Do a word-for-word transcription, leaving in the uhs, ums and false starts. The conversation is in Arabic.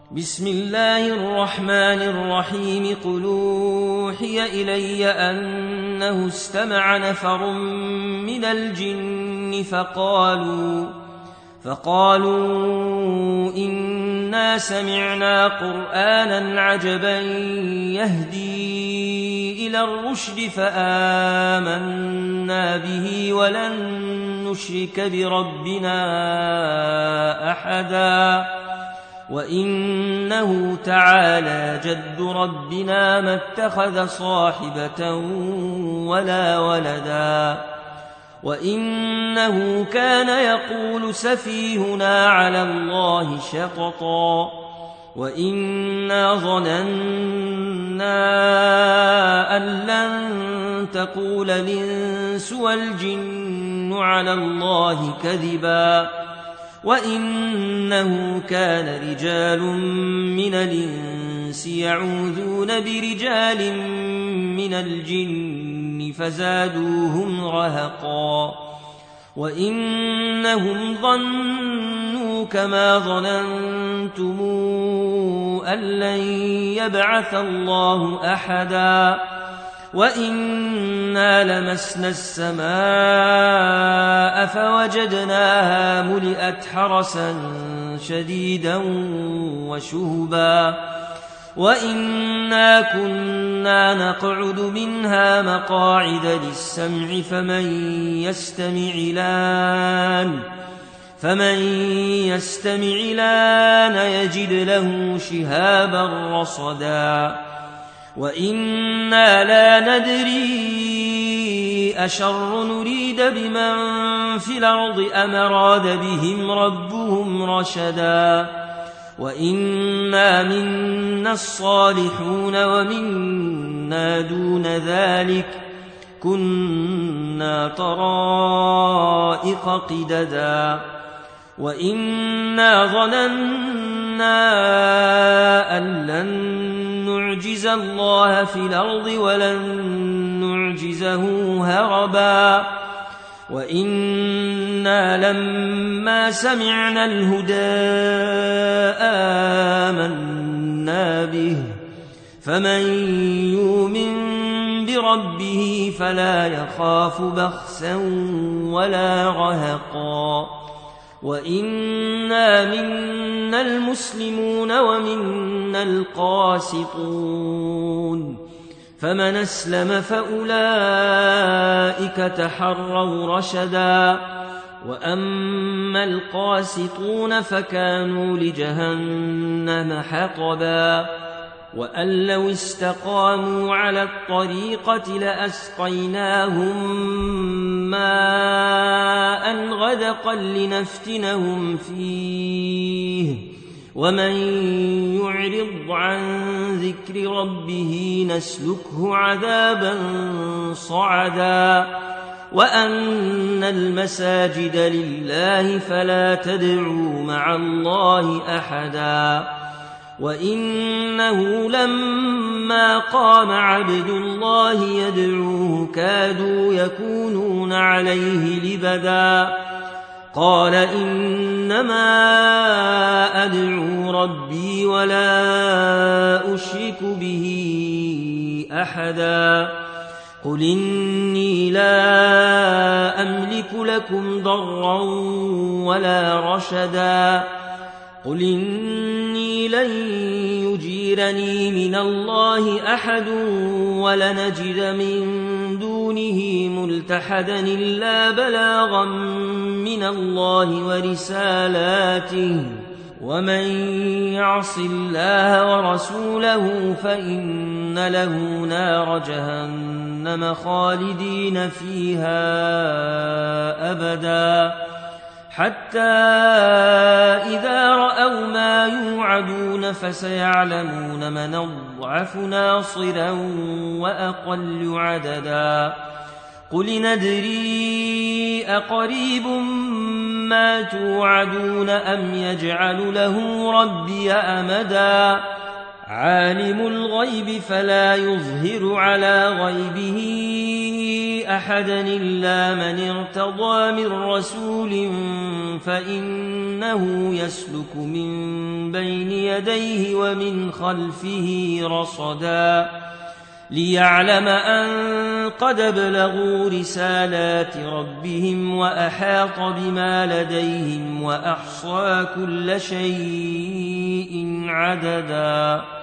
بسم الله الرحمن الرحيم قل أوحي إلي أنه استمع نفر من الجن فقالوا فقالوا إنا سمعنا قرآنا عجبا يهدي إلى الرشد فآمنا به ولن نشرك بربنا أحدا وإنه تعالى جد ربنا ما اتخذ صاحبة ولا ولدا وإنه كان يقول سفيهنا على الله شططا وإنا ظننا أن لن تقول الإنس والجن على الله كذبا وإنه كان رجال من الإنس يعوذون برجال من الجن فزادوهم رهقا وإنهم ظنوا كما ظننتم أن لن يبعث الله أحدا وإنا لمسنا السماء فوجدناها ملئت حرسا شديدا وشهبا وإنا كنا نقعد منها مقاعد للسمع فمن يستمع الآن فمن يستمع الآن يجد له شهابا رصدا وإنا لا ندري أشر نريد بمن في الأرض أم أراد بهم ربهم رشدا وإنا منا الصالحون ومنا دون ذلك كنا طرائق قددا وإنا ظننا أن لن نعجز الله في الأرض ولن نعجزه هربا وإنا لما سمعنا الهدى آمنا به فمن يؤمن بربه فلا يخاف بخسا ولا رهقا وإنا منا المسلمون ومنا القاسطون فمن أسلم فأولئك تحروا رشدا وأما القاسطون فكانوا لجهنم حطبا وأن لو استقاموا على الطريقة لأسقيناهم ماء غدقا لنفتنهم فيه ومن يعرض عن ذكر ربه نسلكه عذابا صعدا وأن المساجد لله فلا تدعوا مع الله أحدا وإنه لما قام عبد الله يدعوه كادوا يكونون عليه لبدا قال إنما أدعو ربي ولا أشرك به أحدا قل إني لا أملك لكم ضرا ولا رشدا قل إني لن يجيرني من الله أحد ولنجد من دونه ملتحدا إلا بلاغا من الله ورسالاته ومن يعص الله ورسوله فإن له نار جهنم خالدين فيها أبدا حتى إذا رأوا ما يوعدون فسيعلمون من أضعف ناصرا وأقل عددا قل ندري أقريب ما توعدون أم يجعل له ربي أمدا عالم الغيب فلا يظهر على غيبه أحدا إلا من ارتضى من رسول فإنه يسلك من بين يديه ومن خلفه رصدا ليعلم أن قد ابلغوا رسالات ربهم وأحاط بما لديهم وأحصى كل شيء عددا.